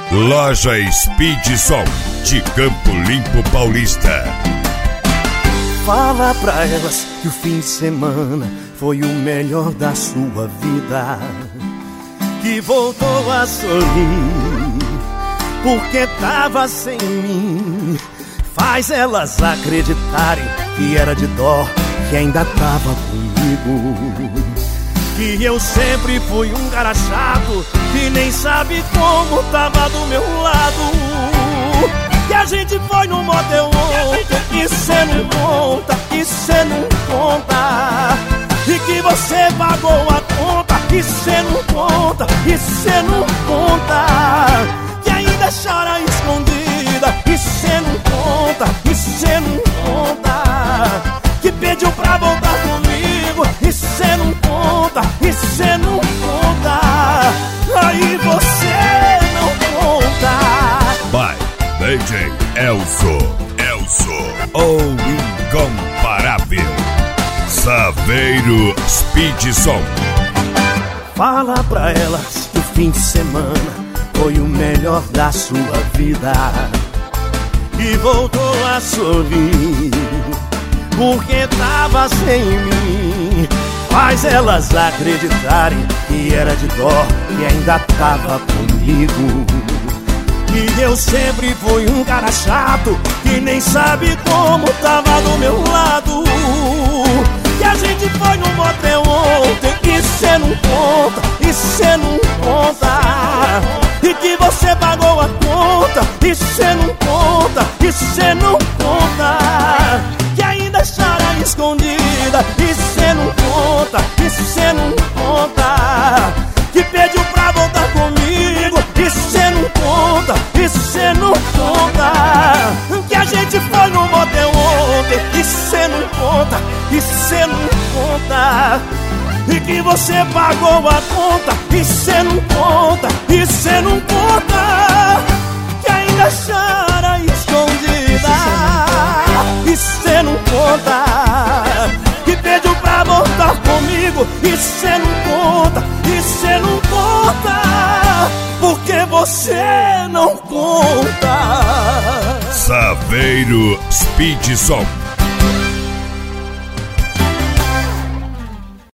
Loja Speed Som, de Campo Limpo Paulista. Fala pra elas que o fim de semana foi o melhor da sua vida, que voltou a sorrir porque tava sem mim. Faz elas acreditarem que era de dó, que ainda tava comigo, que eu sempre fui um cara chato, que nem sabe como tava do meu lado, que a gente foi no motel ontem, e cê não conta, e cê não conta, e que você pagou a conta, e cê não conta, e cê não conta, que ainda chora escondida, e cê não conta, e cê não conta, que pediu pra voltar comigo, e cê não conta, e cê não conta, aí você não conta. By DJ Elso, o incomparável Saveiro Speed Som. Fala pra elas que o fim de semana foi o melhor da sua vida, que voltou a sorrir porque tava sem mim. Faz elas acreditarem que era de dó, que ainda tava comigo, que eu sempre fui um cara chato, que nem sabe como tava do meu lado, que a gente foi no motel ontem, e cê não conta, e cê não conta, e que você pagou a conta, e cê não conta, e cê não conta, que ainda chora escondida, e cê não conta, e cê não conta, que pediu pra voltar comigo, e cê não conta, e cê não conta, que a gente foi no motel ontem, e cê não conta, e cê não conta, e que você pagou a conta, e cê não conta, e cê não conta, que ainda chora escondida, e cê não conta, que pediu pra voltar comigo, e cê não conta, e cê não conta, porque você não conta. Saveiro Speed Som.